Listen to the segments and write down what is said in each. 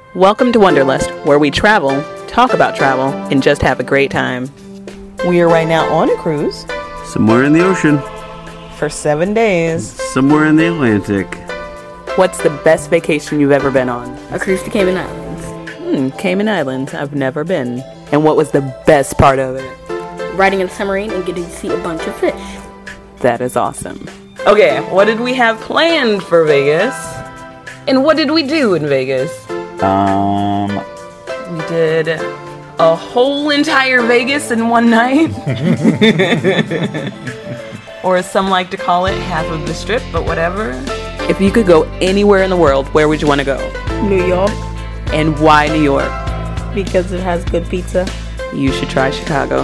Welcome to Wanderlust, where we travel, talk about travel, and just have a great time. We are right now on a cruise Somewhere in the ocean. for 7 days. Somewhere in the Atlantic. What's the best vacation you've ever been on? A cruise to Cayman Islands. Cayman Islands. I've never been. And what was the best part of it? Riding in a submarine and getting to see a bunch of fish. That is awesome. Okay, what did we have planned for Vegas? And what did we do in Vegas? We did a whole entire Vegas in one night. Or as some like to call it, half of the strip, but whatever. If you could go anywhere in the world, where would you want to go? New York. And why New York? Because it has good pizza. You should try Chicago.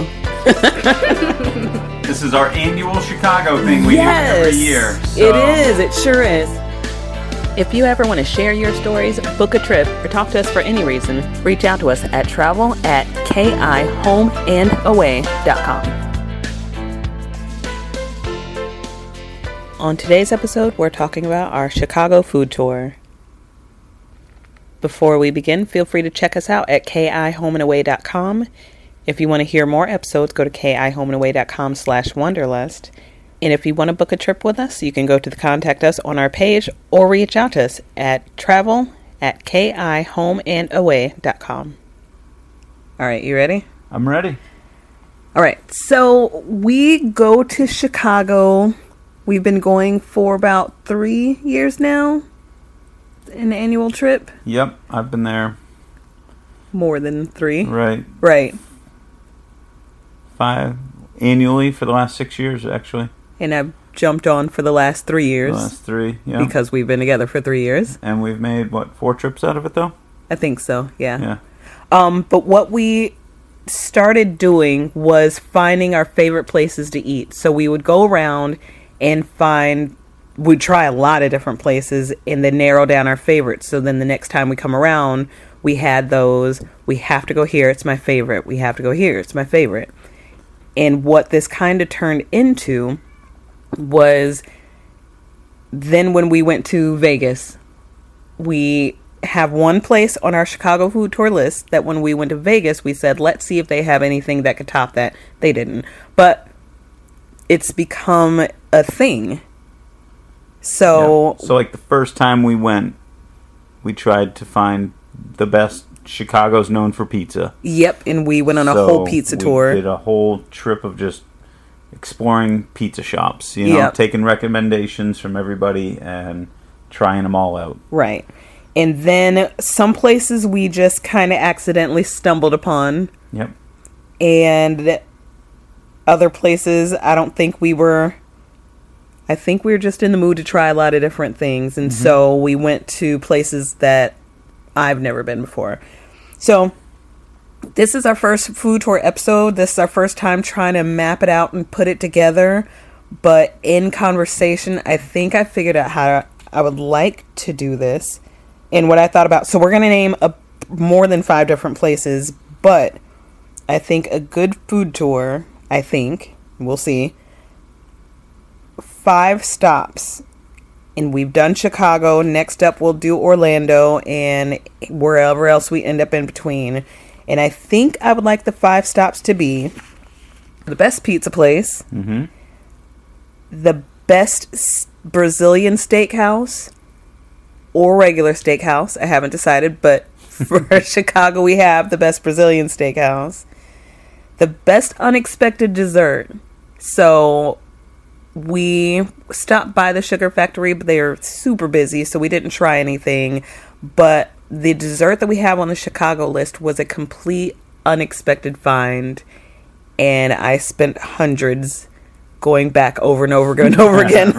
This is our annual Chicago thing we do every year. It is. It sure is. If you ever want to share your stories, book a trip, or talk to us for any reason, reach out to us at travel@kihomeandaway.com. On today's episode, we're talking about our Chicago food tour. Before we begin, feel free to check us out at kihomeandaway.com. If you want to hear more episodes, go to kihomeandaway.com/wanderlust. And if you want to book a trip with us, you can go to the contact us on our page or reach out to us at travel@kihomeandaway.com. All right, you ready? I'm ready. All right, so we go to Chicago. We've been going for about 3 years now. An annual trip. Yep, I've been there. More than 3. Right. 5 annually for the last 6 years, actually. And I've jumped on for the last 3 years. The last 3, yeah. Because we've been together for 3 years. And we've made, 4 trips out of it, though? I think so, yeah. Yeah. But what we started doing was finding our favorite places to eat. So we would go around and we'd try a lot of different places and then narrow down our favorites. So then the next time we come around, we had those, we have to go here, it's my favorite. We have to go here, it's my favorite. And what this kind of turned into was then when we went to Vegas, we have one place on our Chicago food tour list that when we went to Vegas, we said, let's see if they have anything that could top that. They didn't. But it's become a thing. So, yeah. So, like, the first time we went, we tried to find the best. Chicago's known for pizza. Yep, and we went on a whole pizza tour. We did a whole trip of just exploring pizza shops, taking recommendations from everybody and trying them all out. Right. And then some places we just kind of accidentally stumbled upon. Yep. And other places, I think we were just in the mood to try a lot of different things. And so we went to places that I've never been before. So this is our first food tour episode. This is our first time trying to map it out and put it together. But in conversation, I think I figured out how I would like to do this and what I thought about. So we're going to name more than 5 different places. But I think a good food tour, we'll see, 5 stops. And we've done Chicago. Next up, we'll do Orlando and wherever else we end up in between. And I think I would like the 5 stops to be the best pizza place, the best Brazilian steakhouse, or regular steakhouse. I haven't decided, but for Chicago, we have the best Brazilian steakhouse, the best unexpected dessert. So we stopped by the Sugar Factory, but they are super busy, so we didn't try anything. But the dessert that we have on the Chicago list was a complete unexpected find, and I spent hundreds going back over and over again and over again.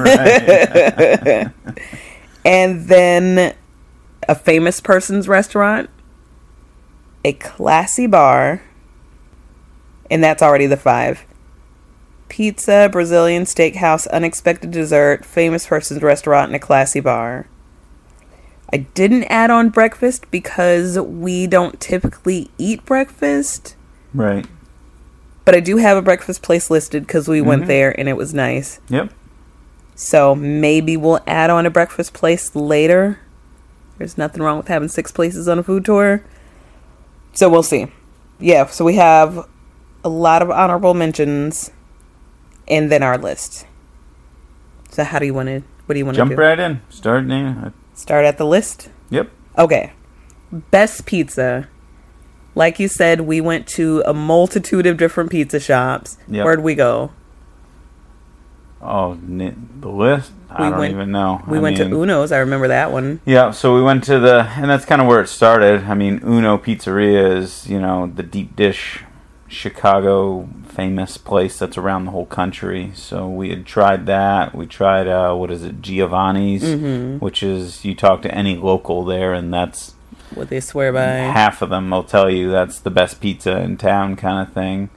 And then a famous person's restaurant, a classy bar, and that's already the 5. Pizza, Brazilian steakhouse, unexpected dessert, famous person's restaurant, and a classy bar. I didn't add on breakfast because we don't typically eat breakfast. Right. But I do have a breakfast place listed because we went there and it was nice. Yep. So maybe we'll add on a breakfast place later. There's nothing wrong with having 6 places on a food tour. So we'll see. Yeah, so we have a lot of honorable mentions and then our list. So what do you want to do? Jump right in. Start at the list? Yep. Okay. Best pizza. Like you said, we went to a multitude of different pizza shops. Yep. Where'd we go? Oh, the list? I don't even know. We went to Uno's. I remember that one. Yeah, so we went to and that's kind of where it started. I mean, Uno Pizzeria is, the deep dish Chicago famous place that's around the whole country. So we had tried that. We tried, Giovanni's, which is, you talk to any local there, and that's what they swear by. Half of them will tell you that's the best pizza in town kind of thing.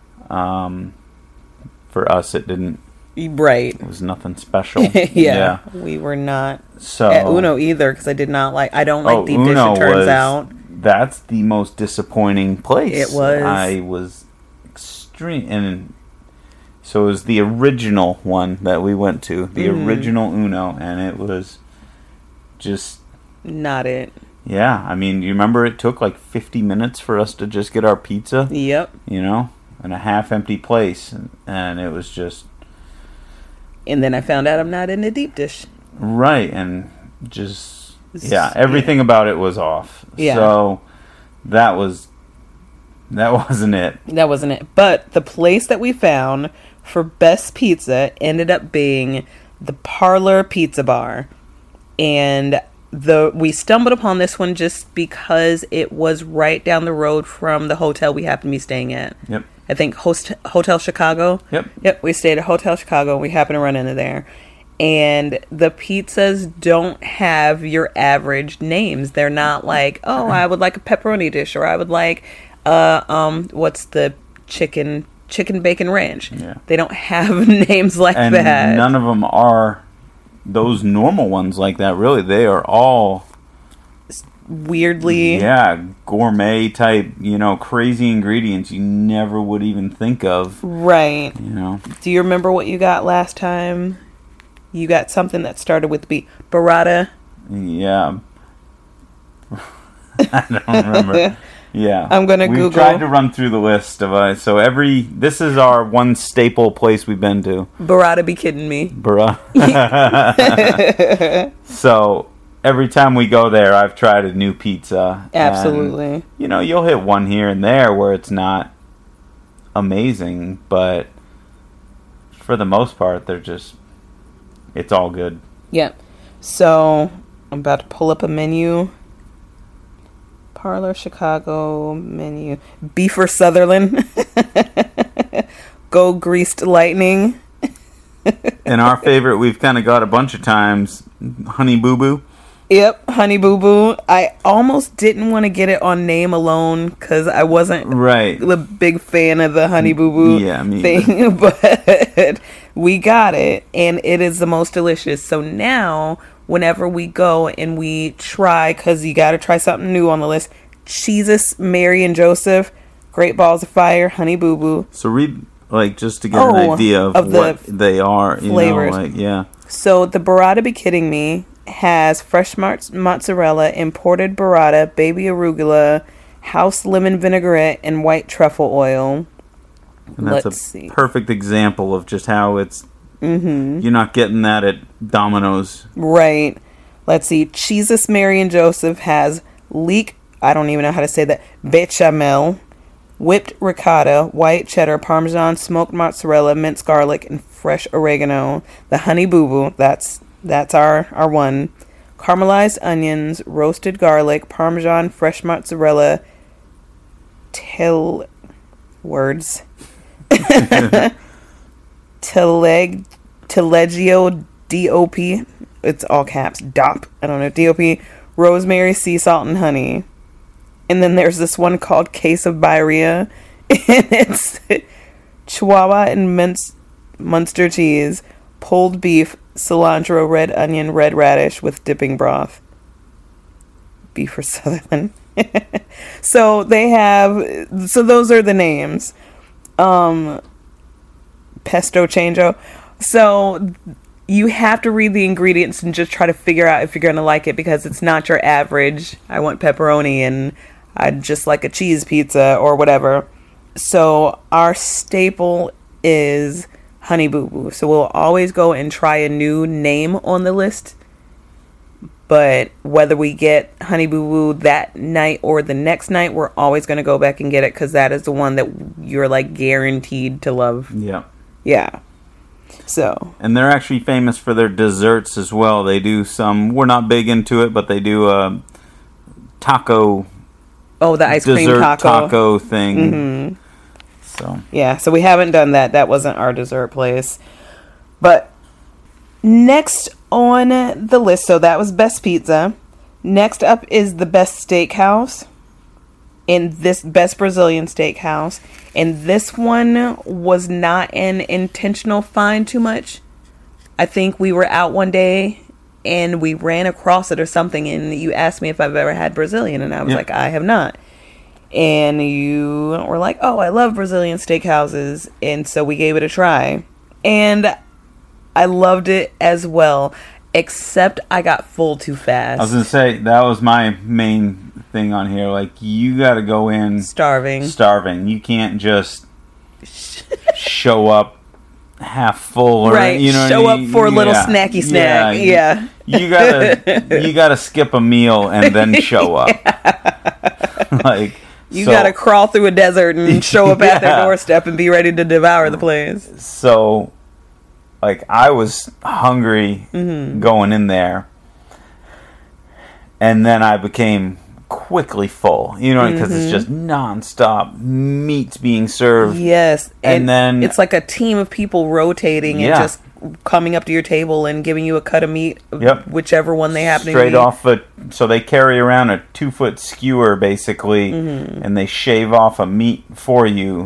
For us, it didn't. Right. It was nothing special. Yeah. We were not at Uno either because I don't like deep dish, it turns out. That's the most disappointing place. It was. I was extreme. And so it was the original one that we went to. The original Uno. And it was just... not it. Yeah. I mean, you remember it took like 50 minutes for us to just get our pizza? Yep. In a half-empty place. And it was just... And then I found out I'm not in the deep dish. Right, and just, everything about it was off. Yeah. So, that wasn't it. That wasn't it. But the place that we found for best pizza ended up being the Parlor Pizza Bar. And we stumbled upon this one just because it was right down the road from the hotel we happened to be staying at. Yep. I think Hotel Chicago. Yep, we stayed at Hotel Chicago. We happened to run into there. And the pizzas don't have your average names. They're not like, oh, I would like a pepperoni dish, or I would like, what's the chicken bacon ranch. Yeah. They don't have names like that. And none of them are those normal ones like that, really. They are all... weirdly gourmet type, crazy ingredients you never would even think of. Right. Do you remember what you got last time? You got something that started with B. Burrata? Yeah. I don't remember. Yeah. I'm going to Google. We've tried to run through the list of this is our one staple place we've been to. Burrata, be kidding me. Burrata. So every time we go there, I've tried a new pizza. Absolutely. And, you'll hit one here and there where it's not amazing, but for the most part, it's all good. Yeah. So, I'm about to pull up a menu. Parlor Chicago menu. Beefer Sutherland. Go Greased Lightning. And our favorite, we've kind of got a bunch of times, Honey Boo Boo. Yep, Honey Boo Boo. I almost didn't want to get it on name alone because I wasn't a big fan of the Honey Boo Boo thing, but we got it, and it is the most delicious. So now, whenever we go and we try, because you got to try something new on the list, Jesus, Mary, and Joseph, Great Balls of Fire, Honey Boo Boo. So read, just to get an idea of what they are, flavors. So the Burrata, be kidding me, has fresh mozzarella, imported burrata, baby arugula, house lemon vinaigrette, and white truffle oil. And that's perfect example of just how it's... You're not getting that at Domino's. Right. Let's see. Jesus, Mary, and Joseph has I don't even know how to say that, bechamel, whipped ricotta, white cheddar, parmesan, smoked mozzarella, minced garlic, and fresh oregano. The Honey Boo Boo, that's our one. Caramelized onions, roasted garlic, parmesan, fresh mozzarella, Taleggio DOP. It's all caps. DOP. I don't know. DOP. Rosemary, sea salt, and honey. And then there's this one called Case of Birria. And it's Chihuahua and Munster cheese, pulled beef, cilantro, red onion, red radish with dipping broth. Beefer Sutherland. So those are the names. Pesto Changeo. So you have to read the ingredients and just try to figure out if you're going to like it, because it's not your average, I want pepperoni and I'd just like a cheese pizza or whatever. So our staple is Honey Boo Boo. So we'll always go and try a new name on the list. But whether we get Honey Boo Boo that night or the next night, we're always going to go back and get it, because that is the one that you're like guaranteed to love. Yeah. Yeah. So. And they're actually famous for their desserts as well. They do some, we're not big into it, but they do a taco. Oh, the ice cream dessert taco thing. Mm-hmm. So. Yeah, so we haven't done that. That wasn't our dessert place. But next on the list, so that was best pizza. Next up is the best steakhouse. And this best Brazilian steakhouse. And this one was not an intentional find too much. I think we were out one day and we ran across it or something, and you asked me if I've ever had Brazilian, and I was like, I have not. And you were like, oh, I love Brazilian steakhouses, and so we gave it a try. And I loved it as well, except I got full too fast. I was going to say, that was my main thing on here. Like, you got to go in starving. You can't just show up half full, or right? You know, show up for a little snacky snack. Yeah, you gotta skip a meal and then show up. Like, you gotta crawl through a desert and show up at their doorstep and be ready to devour the place. So, like, I was hungry going in there, and then I became quickly full, you know, because it's just non-stop meats being served. Yes, and then it's like a team of people rotating and just coming up to your table and giving you a cut of meat, whichever one they happen straight to be. off so they carry around a 2-foot skewer basically, and they shave off a meat for you,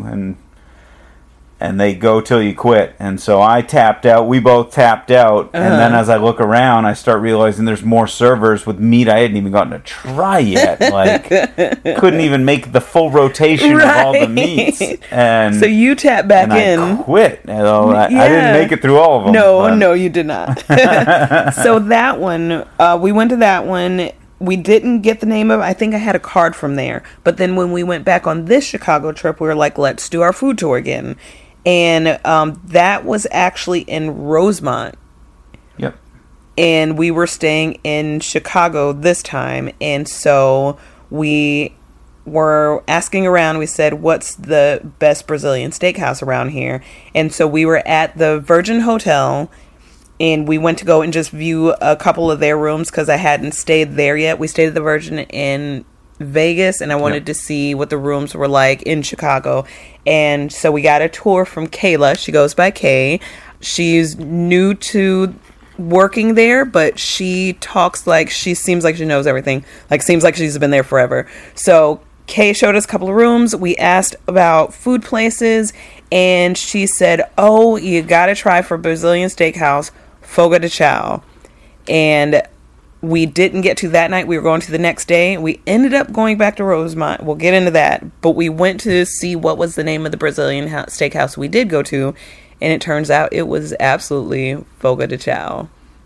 and they go till you quit. And so I tapped out. We both tapped out. And then as I look around, I start realizing there's more servers with meat I hadn't even gotten to try yet. Like, couldn't even make the full rotation of all the meats. And so you tap back in. I quit. I didn't make it through all of them. No, you did not. So that one, we went to that one. We didn't get the name of it. I think I had a card from there. But then when we went back on this Chicago trip, we were like, let's do our food tour again. And that was actually in Rosemont. Yep. And we were staying in Chicago this time. And so we were asking around. We said, what's the best Brazilian steakhouse around here? And so we were at the Virgin Hotel. And we went to go and just view a couple of their rooms because I hadn't stayed there yet. We stayed at the Virgin in Vegas, and I wanted to see what the rooms were like in Chicago. And so we got a tour from Kayla. She goes by Kay. She's new to working there, but she talks like she seems like she knows everything. Like, seems like she's been there forever. So Kay showed us a couple of rooms. We asked about food places, and she said, oh, you gotta try for Brazilian steakhouse, Fogo de Chao. And we didn't get to that night. We were going to the next day. We ended up going back to Rosemont. We'll get into that. But we went to see what was the name of the Brazilian steakhouse we did go to. And it turns out it was absolutely Fogo de Chao.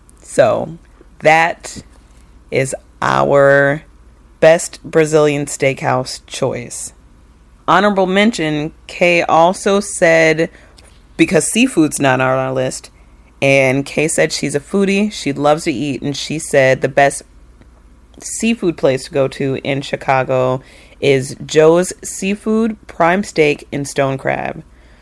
So that is our best Brazilian steakhouse choice. Honorable mention, Kay also said, because seafood's not on our list, and Kay said she's a foodie, she loves to eat, and she said the best seafood place to go to in Chicago is Joe's Seafood, Prime Steak, and Stone Crab.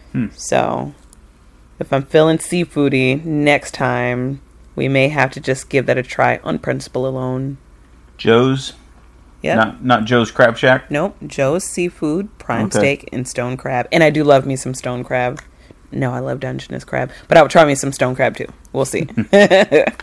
So, if I'm feeling seafoody next time, we may have to just give that a try on principle alone. Joe's? Yeah. Not Joe's Crab Shack? Nope. Joe's Seafood, Prime Steak, and Stone Crab. And I do love me some Stone Crab. No, I love Dungeness crab, but I would try me some stone crab too. We'll see. The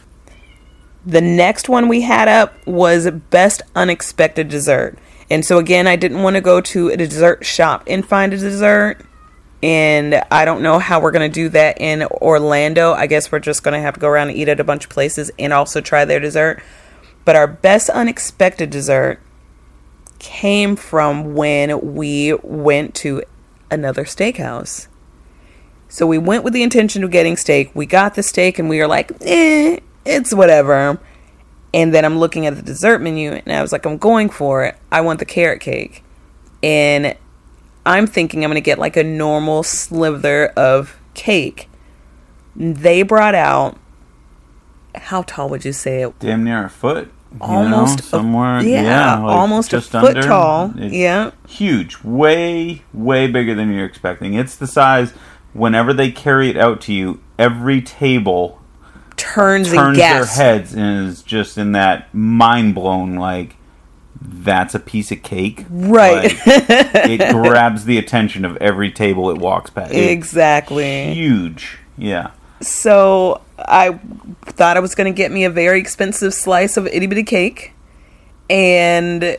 next one we had up was best unexpected dessert. And so again, I didn't want to go to a dessert shop and find a dessert. And I don't know how we're going to do that in Orlando. I guess we're just going to have to go around and eat at a bunch of places and also try their dessert. But our best unexpected dessert came from when we went to another steakhouse. So we went with the intention of getting steak. We got the steak and we were like, it's whatever. And then I'm looking at the dessert menu and I was like, I'm going for it. I want the carrot cake. And I'm thinking I'm going to get like a normal slither of cake. They brought out, how tall would you say it? Damn near a foot. Almost somewhere. Like almost just a foot under. Tall. It's huge. Way, way bigger than you're expecting. It's the size, whenever they carry it out to you, every table turns their heads and is just in that mind blown, like, that's a piece of cake. Right. Like, it grabs the attention of every table it walks past. Exactly. Huge. Yeah. So I thought I was going to get me a very expensive slice of itty bitty cake. And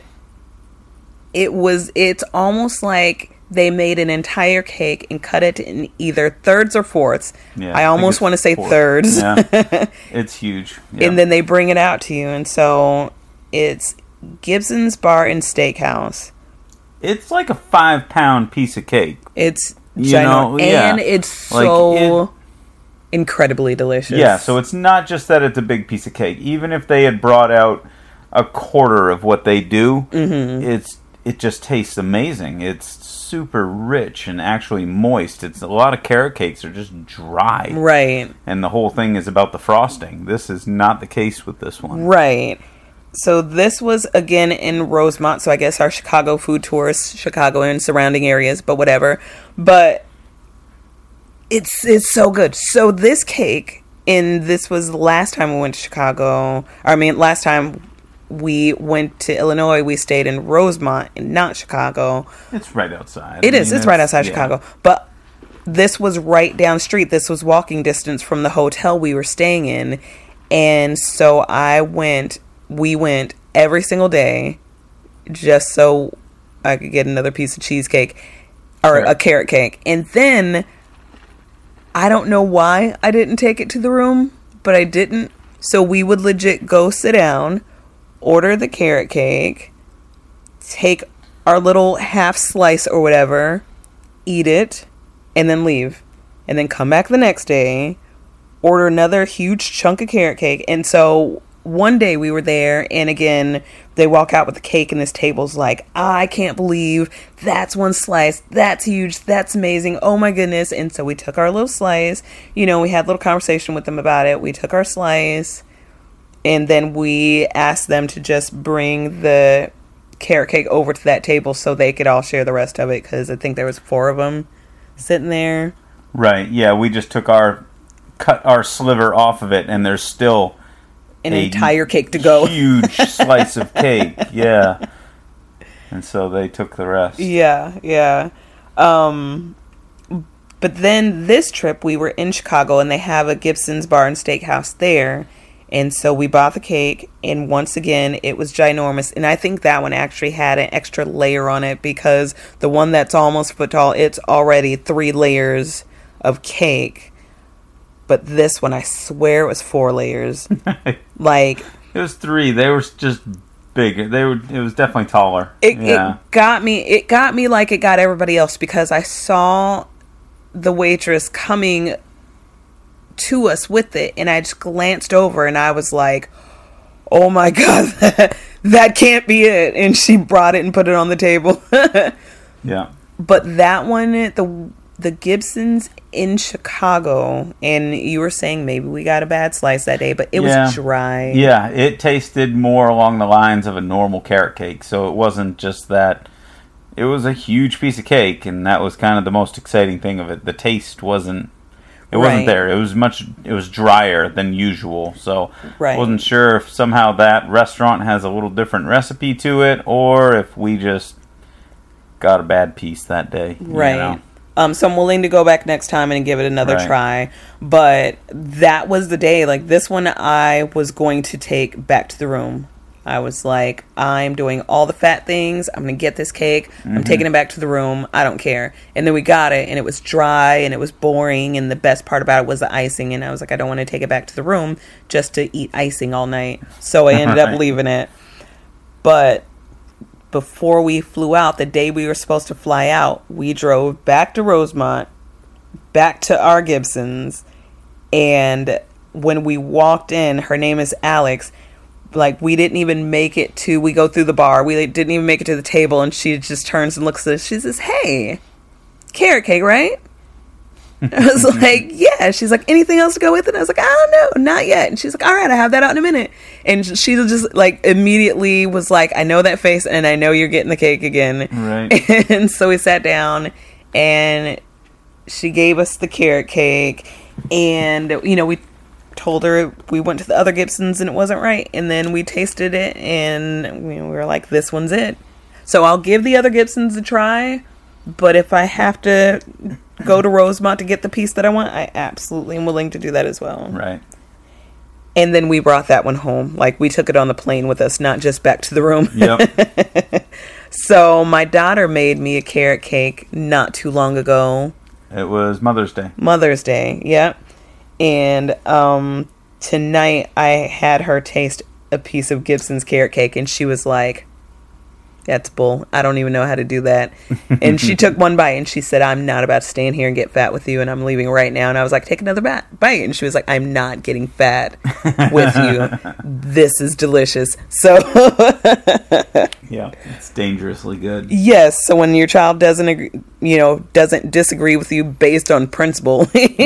it's almost like they made an entire cake and cut it in either thirds or fourths. Yeah, I almost want to say thirds. Yeah. It's huge. Yeah. And then they bring it out to you. And so it's Gibson's Bar and Steakhouse. It's like a 5-pound piece of cake. It's ginormous. And it's so incredibly delicious. Yeah, so it's not just that it's a big piece of cake. Even if they had brought out a quarter of what they do, it just tastes amazing. It's super rich and actually moist. It's a lot of carrot cakes are just dry. Right. And the whole thing is about the frosting. This is not the case with this one. Right. So this was, again, in Rosemont. So I guess our Chicago food tours, Chicago and surrounding areas, but whatever. But it's so good. So this cake, and this was the last time we went to Chicago. Last time we went to Illinois, we stayed in Rosemont and not Chicago. It's right outside. It's right outside Chicago. But this was right down the street. This was walking distance from the hotel we were staying in. And so we went every single day just so I could get another piece of cheesecake or a carrot cake. And then I don't know why I didn't take it to the room, but I didn't. So we would legit go sit down, order the carrot cake, take our little half slice or whatever, eat it, and then leave. And then come back the next day, order another huge chunk of carrot cake. And so one day we were there, and again, they walk out with the cake, and this table's like, I can't believe that's one slice. That's huge. That's amazing. Oh my goodness. And so we took our little slice. We had a little conversation with them about it. We took our slice, and then we asked them to just bring the carrot cake over to that table so they could all share the rest of it, because I think there was 4 of them sitting there. Right. Yeah, we just cut our sliver off of it, and there's still an entire cake to go. Huge slice of cake, yeah. And so they took the rest. Yeah. But then this trip, we were in Chicago, and they have a Gibson's Bar and Steakhouse there. And so we bought the cake, and once again, it was ginormous. And I think that one actually had an extra layer on it, because the one that's almost foot tall, it's already 3 layers of cake. But this one, I swear it was 4 layers. Like, it was 3. They were just big. It was definitely taller. It got me. It got me like it got everybody else, because I saw the waitress coming to us with it, and I just glanced over, and I was like, "Oh my god, that can't be it!" And she brought it and put it on the table. Yeah. But that one, the Gibsons in Chicago, and you were saying maybe we got a bad slice that day, but it was dry. Yeah, it tasted more along the lines of a normal carrot cake, so it wasn't just that. It was a huge piece of cake, and that was kind of the most exciting thing of it. The taste wasn't there. It was drier than usual, so I wasn't sure if somehow that restaurant has a little different recipe to it, or if we just got a bad piece that day. Right. So I'm willing to go back next time and give it another try. But that was the day. Like, this one I was going to take back to the room. I was like, I'm doing all the fat things. I'm going to get this cake. I'm taking it back to the room. I don't care. And then we got it, and it was dry, and it was boring. And the best part about it was the icing. And I was like, I don't want to take it back to the room just to eat icing all night. So I ended up leaving it. But before we flew out, the day we were supposed to fly out, we drove back to Rosemont, back to our Gibsons, and when we walked in, her name is Alex. Like, we didn't even make it to, we go through the bar, we didn't even make it to the table, and she just turns and looks at us. She says, "Hey, carrot cake, right?" I was like, "Yeah." She's like, "Anything else to go with it?" I was like, "I don't know, not yet." And she's like, "All right, I'll have that out in a minute." And she just like immediately was like, "I know that face, and I know you're getting the cake again." Right. And so we sat down, and she gave us the carrot cake, and we told her we went to the other Gibsons and it wasn't right, and then we tasted it, and we were like, "This one's it." So I'll give the other Gibsons a try, but if I have to go to Rosemont to get the piece that I want, I absolutely am willing to do that as well. Right. And then we brought that one home. Like, we took it on the plane with us, not just back to the room. Yep. So my daughter made me a carrot cake not too long ago. It was Mother's Day. Mother's Day, yeah. And tonight I had her taste a piece of Gibson's carrot cake, and she was like, "That's bull. I don't even know how to do that." And she took one bite, and she said, "I'm not about to stay in here and get fat with you, and I'm leaving right now." And I was like, "Take another bite." And she was like, "I'm not getting fat with you. This is delicious." So Yeah, it's dangerously good. yes, so when your child doesn't disagree with you based on principle,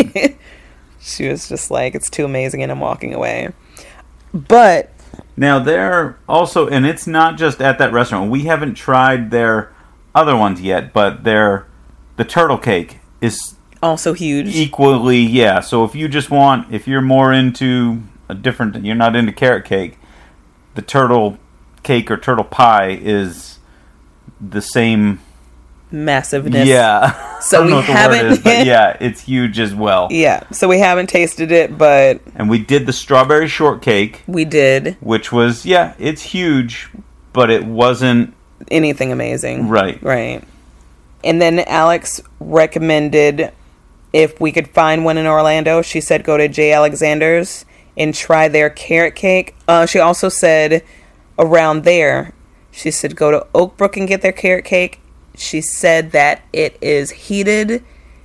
she was just like, "It's too amazing," and I'm walking away. But Now, they're also, and it's not just at that restaurant. We haven't tried their other ones yet, but the turtle cake is also huge. equally, yeah. So if you're more into you're not into carrot cake, the turtle cake or turtle pie is the same Massiveness. Yeah. So I don't know we what the word haven't- is, but yeah, it's huge as well. Yeah, so we haven't tasted it, but And we did the strawberry shortcake, we did which was, it's huge, but it wasn't anything amazing. right. Right. And then Alex recommended if we could find one in Orlando, she said go to J. Alexander's and try their carrot cake. She also said around there, she said go to Oakbrook and get their carrot cake. She said that it is heated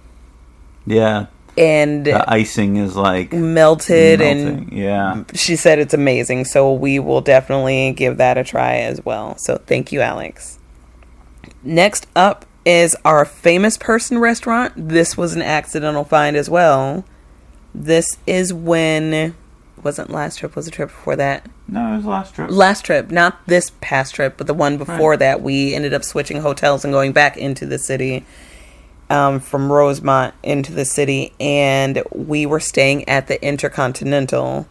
Yeah. and The icing is like melted, melting. and Yeah. she said it's amazing. So we will definitely give that a try as well. So thank you, Alex. Next up is our famous person restaurant. This was an accidental find as well. This is when, wasn't last trip, was the trip before that? No, it was last trip. Last trip, not this past trip, but the one before that. We ended up switching hotels and going back into the city, from Rosemont into the city, and we were staying at the Intercontinental.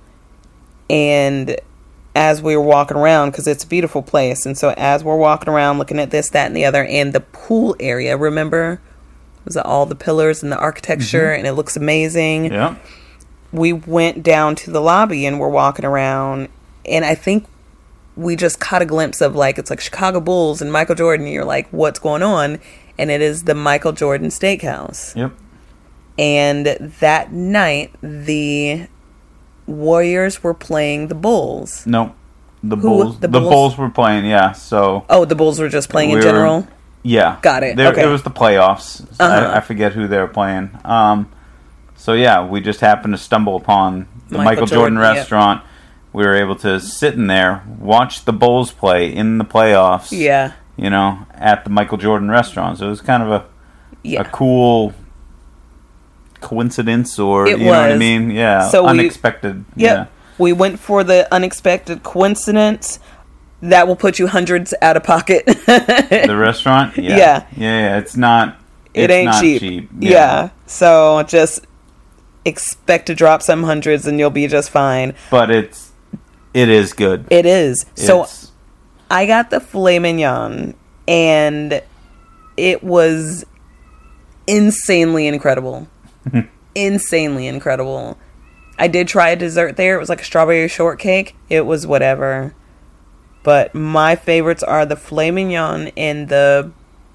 And as we were walking around, because it's a beautiful place, and so as we're walking around looking at this, that, and the other, and the pool area, remember? Was it all the pillars and the architecture, and it looks amazing. Yeah. We went down to the lobby and we're walking around, and I think we just caught a glimpse of it's like Chicago Bulls and Michael Jordan, and you're like, what's going on? And it is the Michael Jordan Steakhouse. Yep. And that night, the Warriors were playing the Bulls. No. The Who- Bulls. the The Bulls? Bulls were playing, yeah. So Oh, the Bulls were just playing in We were- general? yeah. Got it. There, Okay. It was the playoffs. Uh-huh. I forget who they were playing. So yeah, we just happened to stumble upon the Michael Michael Jordan Jordan, restaurant. We were able to sit in there, watch the Bulls play in the playoffs. Yeah. At the Michael Jordan restaurant. So it was kind of a Yeah. cool coincidence, or It you know what I was. mean? Yeah. So we- unexpected. Yep. We went for the unexpected coincidence. That will put you hundreds out of pocket. Yeah. The restaurant? Yeah. Yeah. Yeah, it's not It it's ain't not cheap. Yeah. So just expect to drop some hundreds and you'll be just fine. But it is good. It is. So It's- I got the filet mignon, and it was insanely incredible. Insanely incredible. I did try a dessert there. It was like a strawberry shortcake. It was whatever. But my favorites are the filet mignon and the,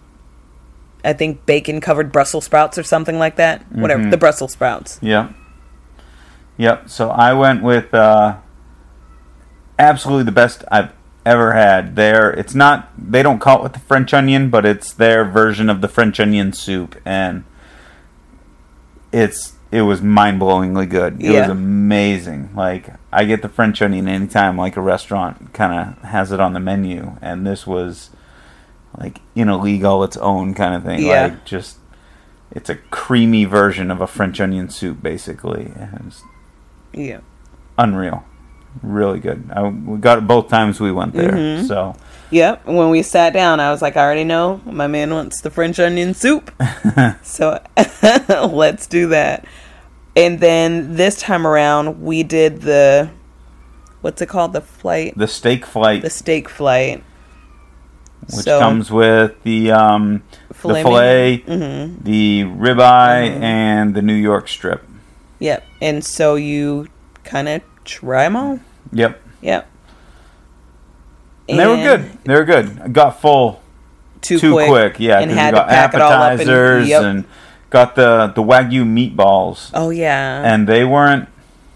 I think, bacon-covered Brussels sprouts or something like that. Whatever. The Brussels sprouts. Yep. So I went with absolutely the best I've ever had. It's not, they don't call it with the French onion, but it's their version of the French onion soup, and it was mind-blowingly good. It Yeah. was amazing. Like, I get the French onion anytime, like, a restaurant kind of has it on the menu. And this was, like, in a league all its own kind of thing. Yeah. Like, just, it's a creamy version of a French onion soup, basically. And it's Yeah. unreal. Really good. We got it both times we went there. Mm-hmm. So, Yep. When we sat down, I was like, I already know my man wants the French onion soup. So let's do that. And then this time around, we did what's it called? The flight? the steak flight, The steak flight. which So- comes with the Filet filet, Mm-hmm. the ribeye, and the New York strip. Yep. And so you kind of try them all. Yep. Yep. And they were good. They were good. I got full Too too quick. Yeah, and because had we to got pack it all up appetizers yep. and got the Wagyu meatballs. Oh yeah. And they weren't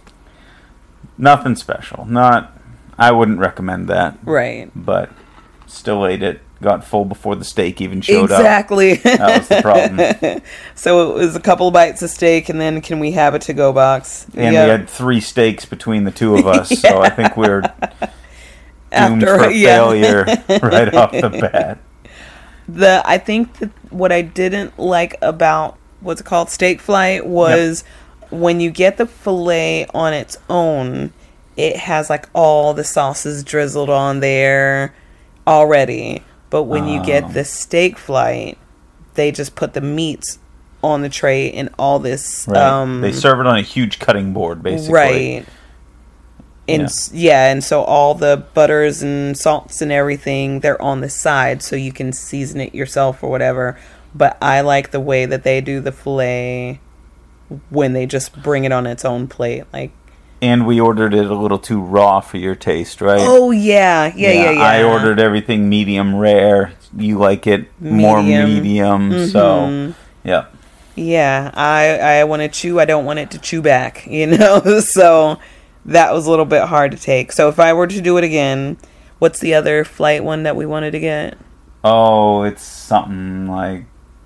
nothing special. I wouldn't recommend that. Right. But still ate it. Got full before the steak even showed up. Exactly. That was the problem. So it was a couple of bites of steak, and then can we have a to-go box? And Yep. we had 3 steaks between the two of us, so I think we're doomed After- for yeah. failure right off the bat. I think that what I didn't like about what's it called, steak flight, was when you get the filet on its own, it has like all the sauces drizzled on there already. But when you get the steak flight, they just put the meats on the tray and all this. Right. They serve it on a huge cutting board, basically. Right. And and so all the butters and salts and everything, they're on the side so you can season it yourself or whatever. But I like the way that they do the filet when they just bring it on its own plate. Like, And we ordered it a little too raw for your taste, right? oh yeah. I ordered everything medium rare. You like it more medium, Mm-hmm. so yeah. Yeah, I want to chew. I don't want it to chew back, So that was a little bit hard to take. So if I were to do it again, what's the other flight one that we wanted to get? Oh, it's something like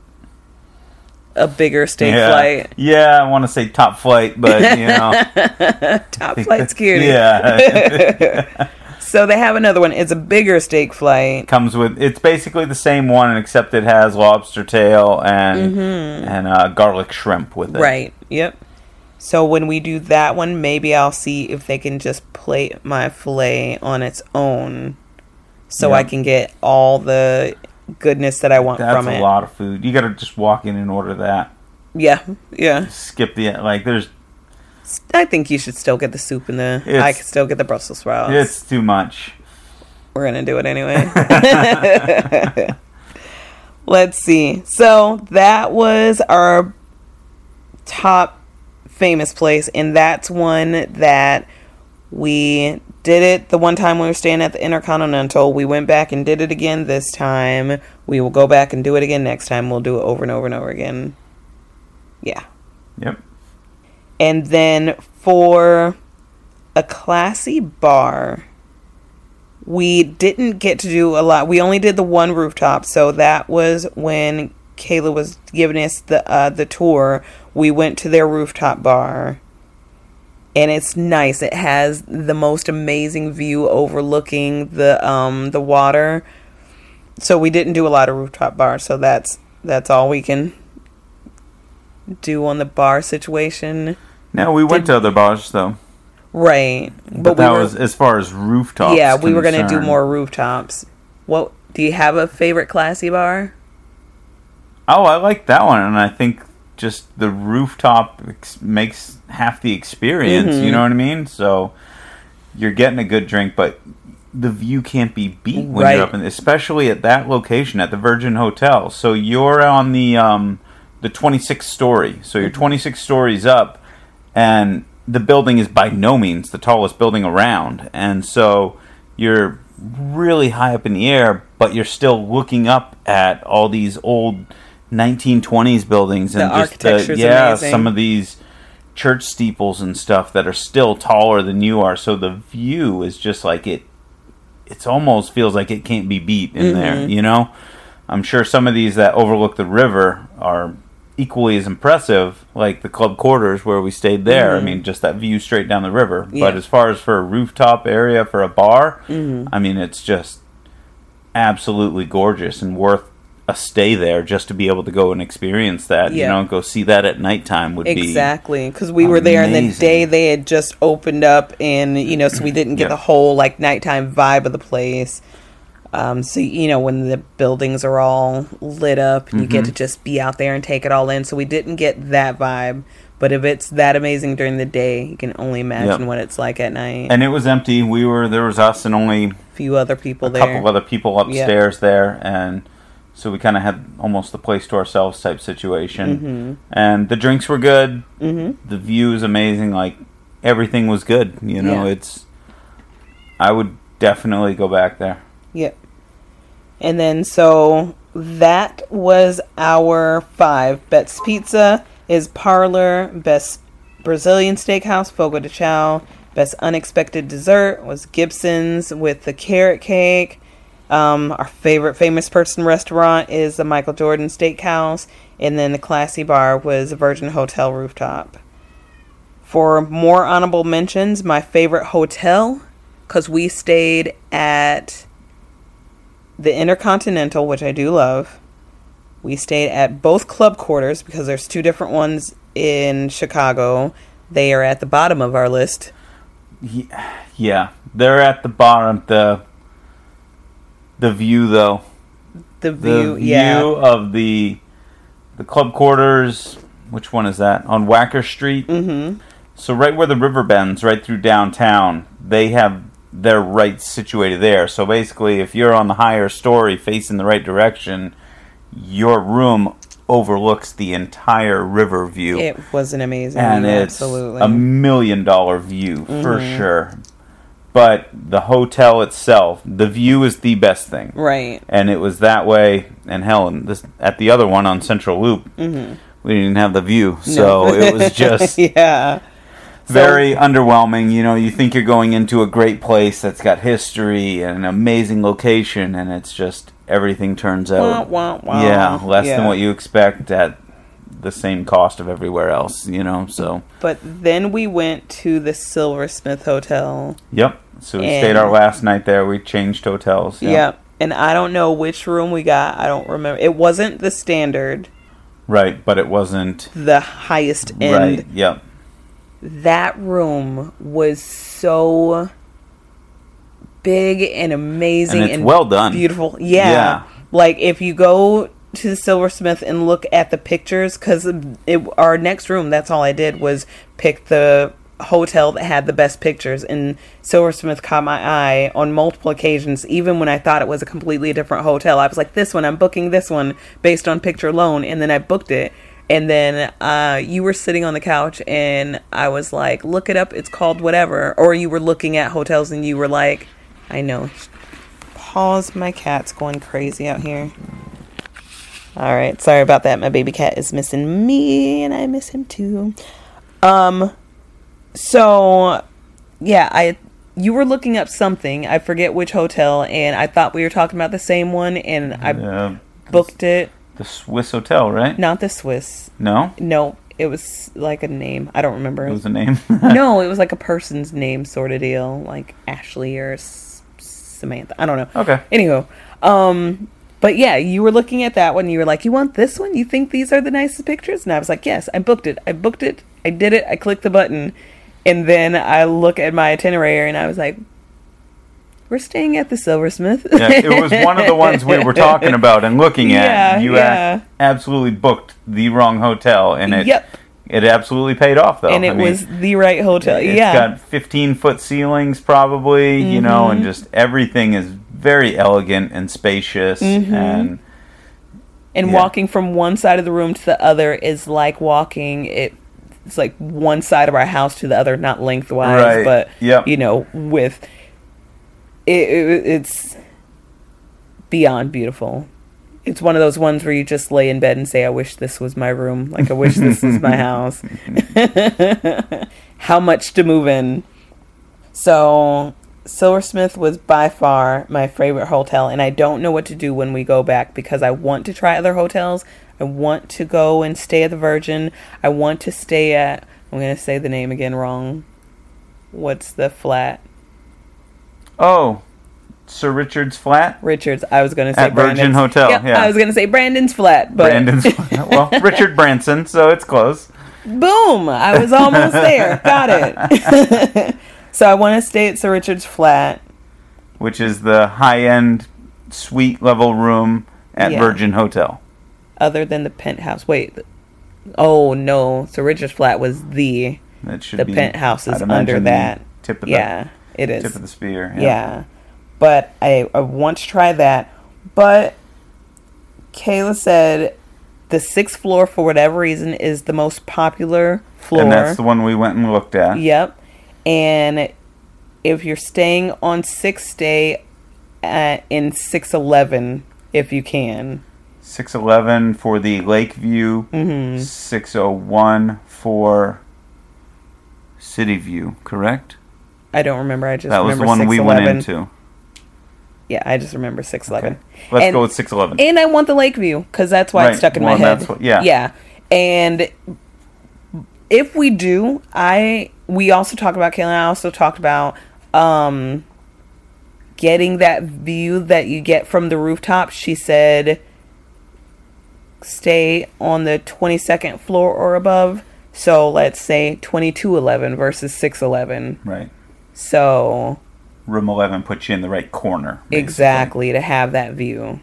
A bigger steak flight. Yeah, I want to say top flight, but Top flight security. Yeah. So they have another one. It's a bigger steak flight. Comes with, it's basically the same one except it has lobster tail and garlic shrimp with it. Right. Yep. So when we do that one, maybe I'll see if they can just plate my filet on its own, so Yeah. I can get all the goodness that I want from it. That's a lot of food. You got to just walk in and order that. Yeah. Yeah. Skip the there's. I think you should still get the soup and I can still get the Brussels sprouts. It's too much. We're gonna do it anyway. Let's see. So that was our top famous place, and that's one that we did it the one time we were staying at the Intercontinental. We went back and did it again this time. We will go back and do it again next time. We'll do it over and over and over again. Yeah. Yep. And then for a classy bar, we didn't get to do a lot. We only did the one rooftop. So that was when Kayla was giving us the tour. We went to their rooftop bar. And it's nice. It has the most amazing view overlooking the water. So we didn't do a lot of rooftop bars. So that's all we can do on the bar situation. No, we went to other bars though. Right. But that was as far as rooftops. Yeah, we were going to do concerned. more rooftops. What do you have a favorite classy bar? Oh, I like that one, and I think just the rooftop makes half the experience. You know what I mean? So you're getting a good drink, but the view can't be beat when Right. you're up in, especially at that location at the Virgin Hotel. So you're on the 26th story. So you're 26 stories up, and the building is by no means the tallest building around, and so you're really high up in the air, but you're still looking up at all these old 1920s buildings and The just architecture's amazing. some of these church steeples and stuff that are still taller than you are. So the view is just like it's almost feels like it can't be beat in there, you know? I'm sure some of these that overlook the river are equally as impressive, like the club quarters where we stayed there. I mean, just that view straight down the river. Yeah. But as far as for a rooftop area for a bar, I mean, it's just absolutely gorgeous and worth a stay there just to be able to go and experience that. Yeah. You know, go see that at nighttime would be Exactly, because we were there in the amazing. day they had just opened up, and so we didn't get Yeah. the whole like nighttime vibe of the place. So when the buildings are all lit up, and you get to just be out there and take it all in. So we didn't get that vibe, but if it's that amazing during the day, you can only imagine Yep. what it's like at night. And it was empty. There was us and only A few other people a there. couple of other people upstairs there, and so we kind of had almost the place to ourselves type situation. And the drinks were good. The view is amazing. Like everything was good. Yeah. I would definitely go back there. Yep. And then, so that was our 5. Bet's Pizza is Parlor. Best Brazilian Steakhouse, Fogo de Chao. Best Unexpected Dessert was Gibson's with the carrot cake. Our favorite famous person restaurant is the Michael Jordan Steakhouse. And then the classy bar was Virgin Hotel Rooftop. For more honorable mentions, my favorite hotel, because we stayed at the Intercontinental, which I do love. We stayed at both club quarters because there's 2 different ones in Chicago. They are at the bottom of our list. Yeah, they're at the bottom. The view, though. The The view, view yeah. of the club quarters. Which one is that? On Wacker Street. Mm-hmm. So right where the river bends, right through downtown, they're right situated there. So basically, if you're on the higher story facing the right direction, your room overlooks the entire river view. It was an amazing and view, it's absolutely. $1 million view for sure. But the hotel itself, the view is the best thing. Right. And it was that way. And hell, at the other one on Central Loop, we didn't even have the view. So it was just Yeah. very underwhelming. You think you're going into a great place that's got history and an amazing location, and it's just everything turns out Wah, wah, wah. yeah, less than Yeah. what you expect at the same cost of everywhere else, so. But then we went to the Silversmith Hotel. Yep. So we And- stayed our last night there. We changed hotels. Yep. And I don't know which room we got. I don't remember. It wasn't the standard, Right, but it wasn't. the highest end. Right, yep. That room was so big and amazing And it's well done. beautiful. Yeah. Yeah. Like if you go to the Silversmith and look at the pictures, because our next room, that's all I did was pick the hotel that had the best pictures, and Silversmith caught my eye on multiple occasions. Even when I thought it was a completely different hotel, I was like, this one, I'm booking this one based on picture alone, and then I booked it. And then you were sitting on the couch, and I was like, look it up, it's called whatever. Or you were looking at hotels, and you were like, I know. Pause, my cat's going crazy out here. All right, sorry about that. My baby cat is missing me, and I miss him too. So, yeah, you were looking up something. I forget which hotel, and I thought we were talking about the same one, and I booked it. The Swiss Hotel, right? Not the Swiss. No? No, it was like a name. I don't remember. It was a name? No, it was like a person's name sort of deal, like Ashley or Samantha. I don't know. Okay. Anywho, but yeah, you were looking at that one. You were like, you want this one? You think these are the nicest pictures? And I was like, yes, I booked it. I did it. I clicked the button. And then I look at my itinerary and I was like, we're staying at the Silversmith. Yeah, it was one of the ones we were talking about and looking at. Yeah. Absolutely booked the wrong hotel, and it absolutely paid off, though. And it was the right hotel. It's got 15-foot ceilings, probably, and just everything is very elegant and spacious. And walking from one side of the room to the other is like walking it's like one side of our house to the other, not lengthwise, but with it's beyond beautiful. It's one of those ones where you just lay in bed and say, I wish this was my room. Like, I wish this was my house. How much to move in. So Silversmith was by far my favorite hotel, and I don't know what to do when we go back because I want to try other hotels. I want to go and stay at the Virgin. I want to stay at, I'm going to say the name again wrong. What's the flat? Oh, Sir Richard's Flat? Richard's. I was going to say at Virgin Brandon's. Hotel. Yeah. I was going to say Brandon's Flat. But Brandon's Flat. Well, Richard Branson, so it's close. Boom! I was almost there. Got it. So I want to stay at Sir Richard's Flat. Which is the high-end suite level room at Virgin Hotel. Other than the penthouse. Wait. Oh, no. Sir Richard's Flat was the penthouse is under that. Tip of it is. Tip of the spear. Yeah. But I want to try that. But Kayla said the 6th floor, for whatever reason, is the most popular floor. And that's the one we went and looked at. Yep. And if you're staying on 6th, stay in 611 if you can. 611 for the Lakeview. 601 for City View, correct? I don't remember. I just that was remember the one 611. we went into. Yeah, I just remember 611. Okay. Let's go with 611. And I want the Lakeview because that's why it's stuck in my head. Yeah. And if we do, we also talked about, Kayla and I also talked about getting that view that you get from the rooftop. She said stay on the 22nd floor or above. So let's say 2211 versus 611. Right. So room 11 puts you in the right corner. Basically. Exactly, to have that view.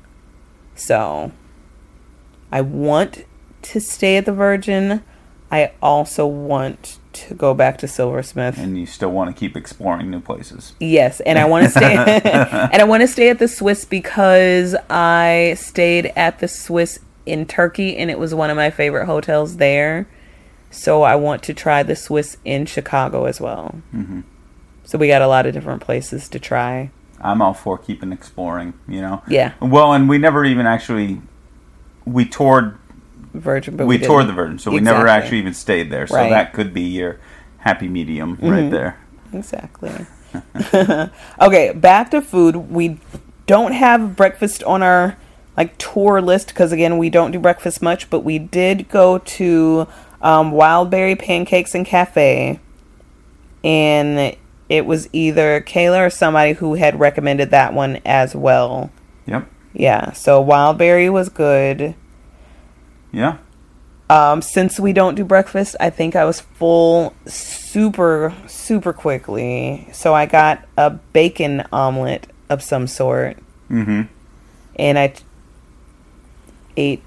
So I want to stay at the Virgin. I also want to go back to Silversmith. And you still want to keep exploring new places. Yes, and I want to stay and I want to stay at the Swiss because I stayed at the Swiss in Turkey and it was one of my favorite hotels there. So I want to try the Swiss in Chicago as well. Mm-hmm. So we got a lot of different places to try. I'm all for keeping exploring, you know? Yeah. Well, and we never even actually, we toured Virgin, but we toured the Virgin, so we never actually even stayed there. So right. That could be your happy medium right there. Exactly. Okay, back to food. We don't have breakfast on our tour list because again we don't do breakfast much, but we did go to Wildberry Pancakes and Cafe, and it was either Kayla or somebody who had recommended that one as well. Yep. Yeah, so Wildberry was good. Yeah. Since we don't do breakfast, I think I was full super, super quickly. So I got a bacon omelet of some sort. Mm-hmm. And I ate,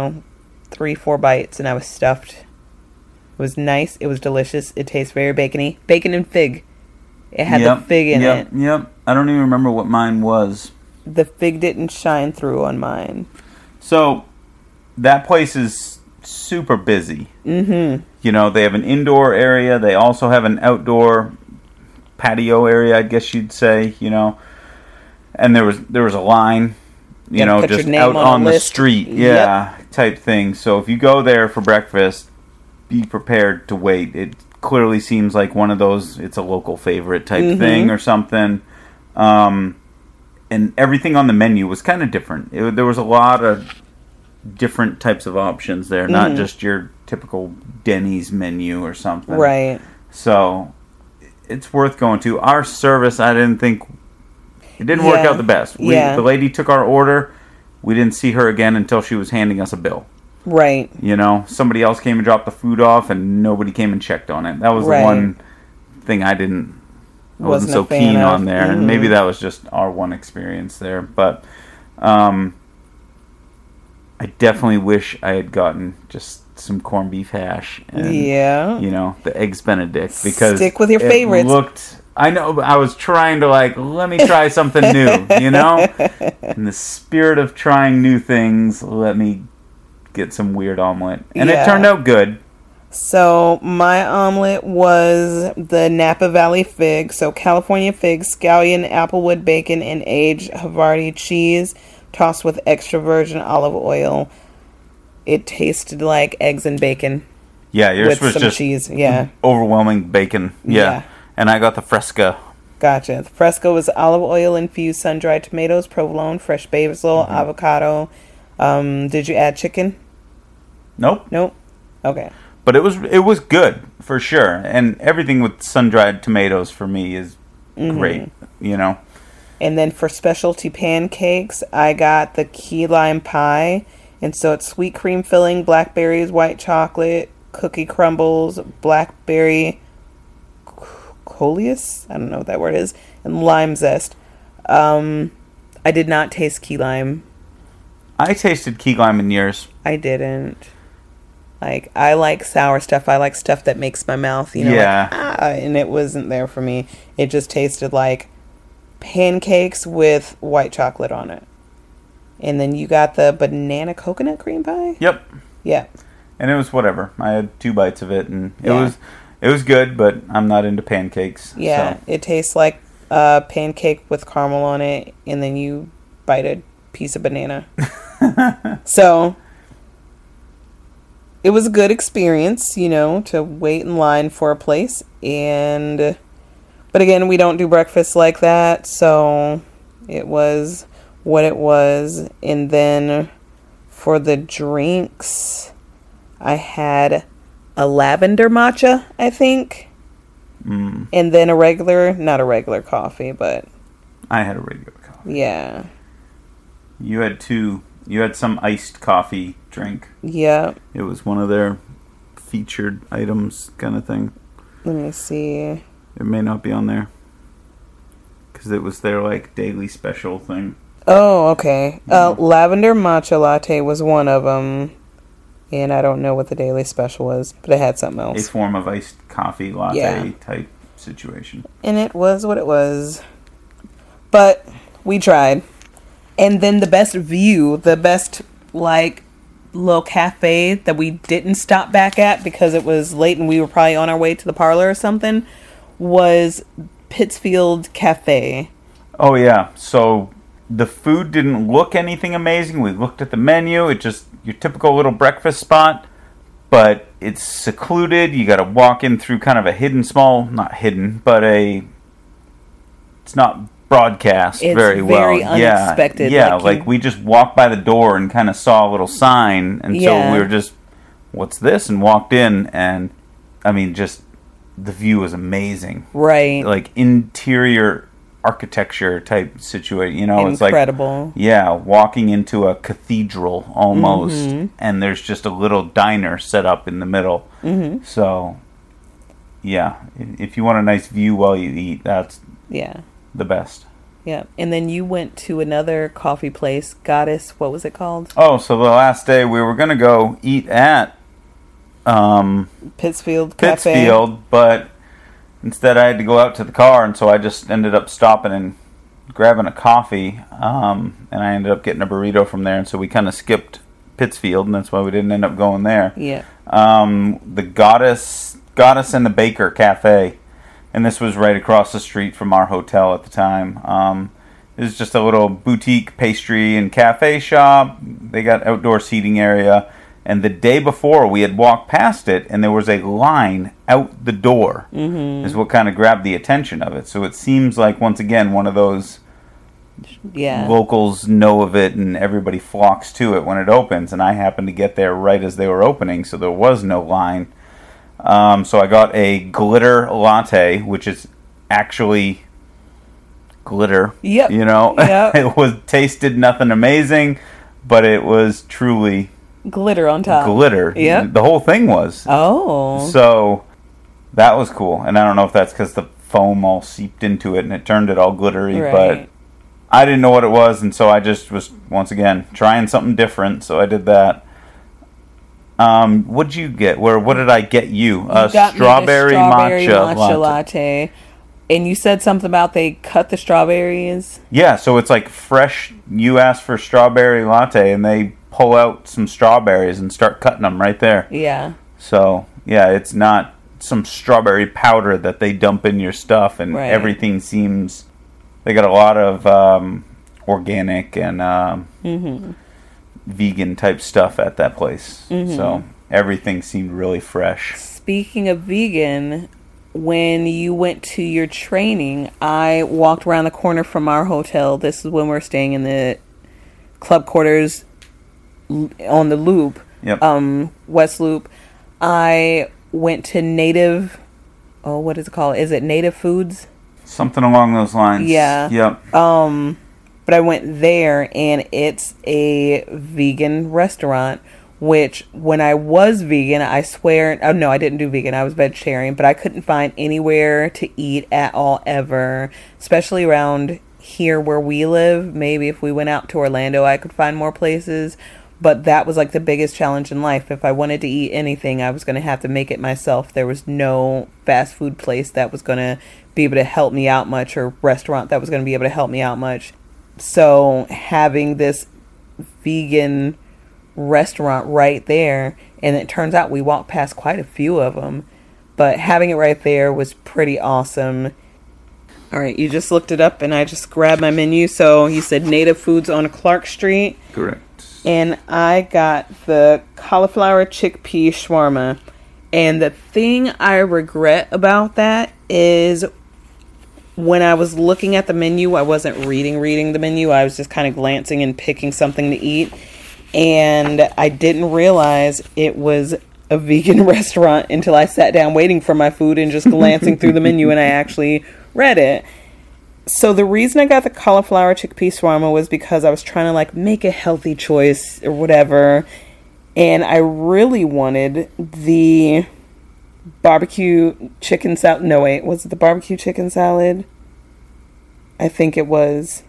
3-4 bites, and I was stuffed. It was nice. It was delicious. It tastes very bacony. Bacon and fig. It had the fig in it. Yep. I don't even remember what mine was. The fig didn't shine through on mine. So, that place is super busy. Mm-hmm. You know, they have an indoor area. They also have an outdoor patio area, I guess you'd say, you know. And there was a line, you know, just out on the street. Yeah, type thing. So, if you go there for breakfast, be prepared to wait. It clearly seems like one of those, it's a local favorite type thing or something. And everything on the menu was kind of different. There was a lot of different types of options there, not just your typical Denny's menu or something. Right. So, it's worth going to. Our service, I didn't think, it didn't work out the best. The lady took our order. We didn't see her again until she was handing us a bill. Right. You know, somebody else came and dropped the food off, and nobody came and checked on it. That was the one thing I wasn't so keen on there, and maybe that was just our one experience there. But I definitely wish I had gotten just some corned beef hash and you know, the eggs Benedict, because stick with your favorites. I know, but I was trying to let me try something new, you know? In the spirit of trying new things, let me get some weird omelet. And it turned out good. So, my omelet was the Napa Valley fig. So, California fig, scallion, applewood bacon, and aged Havarti cheese, tossed with extra virgin olive oil. It tasted like eggs and bacon. Yeah, yours was some just cheese. Yeah, overwhelming bacon. Yeah. And I got the Fresca. Gotcha. The Fresca was olive oil infused sun-dried tomatoes, provolone, fresh basil, avocado, Did you add chicken? Nope. Nope. Okay. But it was good for sure. And everything with sun-dried tomatoes for me is great, you know. And then for specialty pancakes, I got the key lime pie. And so it's sweet cream filling, blackberries, white chocolate, cookie crumbles, blackberry coleus, I don't know what that word is, and lime zest. I did not taste key lime. I tasted key lime in yours. I didn't. Like, I like sour stuff. I like stuff that makes my mouth, you know, Yeah. and it wasn't there for me. It just tasted like pancakes with white chocolate on it. And then you got the banana coconut cream pie? Yep. Yeah. And it was whatever. I had 2 bites of it, and it Yeah. was good, but I'm not into pancakes. Yeah, so. it tastes like a pancake with caramel on it, and then you bite a piece of banana. So, it was a good experience, you know, to wait in line for a place. But again, we don't do breakfast like that, so it was what it was. And then for the drinks, I had a lavender matcha, I think. And then not a regular coffee, but I had a regular coffee. yeah. You had some iced coffee drink. Yeah. It was one of their featured items kind of thing. Let me see. It may not be on there. Because it was their, like, daily special thing. Oh, okay. Lavender matcha latte was one of them. And I don't know what the daily special was, but it had something A else. form of iced coffee latte type situation. And it was what it was. But we tried. And then the best view, the best, like, little cafe that we didn't stop back at because it was late and we were probably on our way to the parlor or something, was Pittsfield Cafe. Oh, yeah. So the food didn't look anything amazing. We looked at the menu. It just, your typical little breakfast spot. But it's secluded. You got to walk in through kind of a hidden not hidden, but it's not broadcast It's very well. very unexpected. Yeah, Like like we just walked by the door and kind of saw a little sign, and so we were just, what's this? And walked in, and I mean, just the view was amazing. Right. Like interior architecture type situation, you know. Incredible. It's like, yeah, walking into a cathedral almost, and there's just a little diner set up in the middle. So, yeah, if you want a nice view while you eat, that's the best. Yeah. And then you went to another coffee place, Goddess. What was it called? Oh, so the last day we were going to go eat at Pittsfield Cafe. Pittsfield, but instead I had to go out to the car, and so I just ended up stopping and grabbing a coffee, and I ended up getting a burrito from there, and so we kind of skipped Pittsfield, and that's why we didn't end up going there. Yeah. The Goddess and the Baker Cafe, and this was right across the street from our hotel at the time. It was just a little boutique pastry and cafe shop. They got outdoor seating area. And the day before, we had walked past it, and there was a line out the door, is what kind of grabbed the attention of it. So it seems like, once again, one of those locals know of it, and everybody flocks to it when it opens. And I happened to get there right as they were opening, so there was no line. So I got a glitter latte, which is actually glitter. Yep. You know, Yep. tasted nothing amazing, but it was truly glitter on top. Glitter. Yep. The whole thing was. Oh. So that was cool. And I don't know if that's because the foam all seeped into it and it turned it all glittery, Right. but I didn't know what it was, and so I just was, once again, trying something different, so I did that. What'd you get? What did I get you? You got me the strawberry matcha latte. And you said something about they cut the strawberries. Yeah, so it's like fresh. You ask for strawberry latte, and they pull out some strawberries and start cutting them right there. Yeah. So, yeah, it's not some strawberry powder that they dump in your stuff, and everything seems... They got a lot of organic and vegan type stuff at that place. So, everything seemed really fresh. Speaking of vegan... When you went to your training, I walked around the corner from our hotel. This is when we're staying in the club quarters on the Loop, Yep. West Loop, I went to Native. Oh, what is it called? Is it Native Foods? Something along those lines. Yeah. Yep. But I went there, and it's a vegan restaurant. Which, when I was vegan, I swear... Oh, no, I didn't do vegan. I was vegetarian. But I couldn't find anywhere to eat at all, ever. Especially around here where we live. Maybe if we went out to Orlando, I could find more places. But that was, like, the biggest challenge in life. If I wanted to eat anything, I was going to have to make it myself. There was no fast food place that was going to be able to help me out much, or restaurant that was going to be able to help me out much. So, having this vegan restaurant right there, and it turns out we walked past quite a few of them, but having it right there was pretty awesome. All right, you just looked it up, and I just grabbed my menu. So you said Native Foods on Clark Street. Correct. And I got the cauliflower chickpea shawarma. And the thing I regret about that is when I was looking at the menu, I wasn't reading the menu. I was just kind of glancing and picking something to eat. And I didn't realize it was a vegan restaurant until I sat down waiting for my food and just glancing through the menu, and I actually read it. So the reason I got the cauliflower chickpea shawarma was because I was trying to like make a healthy choice or whatever. And I really wanted the barbecue chicken salad. No, wait, was it the barbecue chicken salad? I think it was.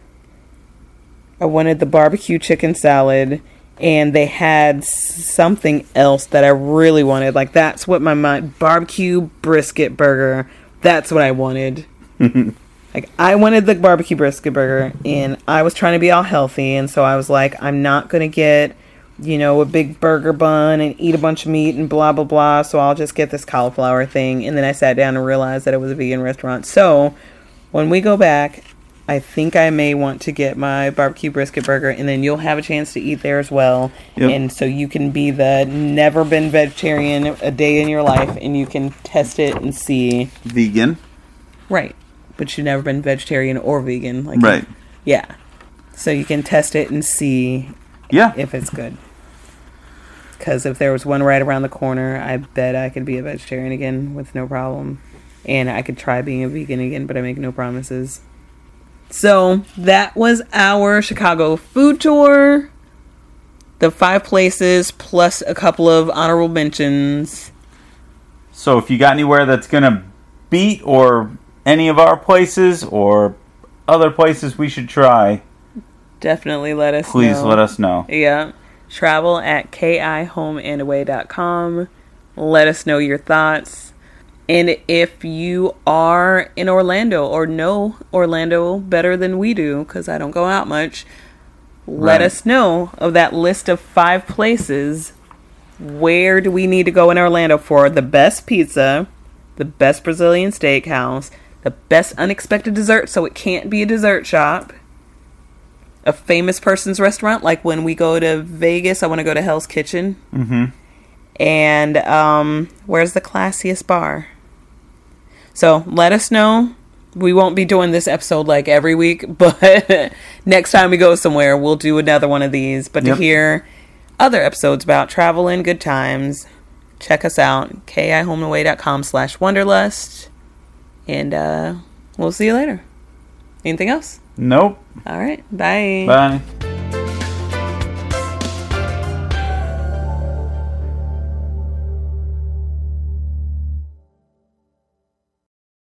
I wanted the barbecue chicken salad. And they had something else that I really wanted. Like, that's what my mind... Barbecue brisket burger. That's what I wanted. Like, I wanted the barbecue brisket burger. And I was trying to be all healthy. And so I was like, I'm not going to get, you know, a big burger bun and eat a bunch of meat and blah, blah, blah. So I'll just get this cauliflower thing. And then I sat down and realized that it was a vegan restaurant. So, when we go back... I think I may want to get my barbecue brisket burger, and then you'll have a chance to eat there as well. Yep. And so you can be the never been vegetarian a day in your life, and you can test it and see. Vegan. Right. But you've never been vegetarian or vegan. Like, Right. Yeah. So you can test it and see if it's good. Because if there was one right around the corner, I bet I could be a vegetarian again with no problem. And I could try being a vegan again, but I make no promises. So, that was our Chicago food tour. The 5 places, plus a couple of honorable mentions. So, if you got anywhere that's going to beat or any of our places or other places we should try, definitely let us know. Please let us know. Yeah. Travel at kihomeandaway.com. Let us know your thoughts. And if you are in Orlando or know Orlando better than we do, because I don't go out much, let us know of that list of 5 places. Where do we need to go in Orlando for the best pizza, the best Brazilian steakhouse, the best unexpected dessert, so it can't be a dessert shop, a famous person's restaurant, like when we go to Vegas, I want to go to Hell's Kitchen. Mm-hmm. And where's the classiest bar? So let us know. We won't be doing this episode like every week, but next time we go somewhere, we'll do another one of these. But to hear other episodes about travel and good times, check us out, kihomeandaway.com/wanderlust. And we'll see you later. Anything else? Nope. All right. Bye. Bye.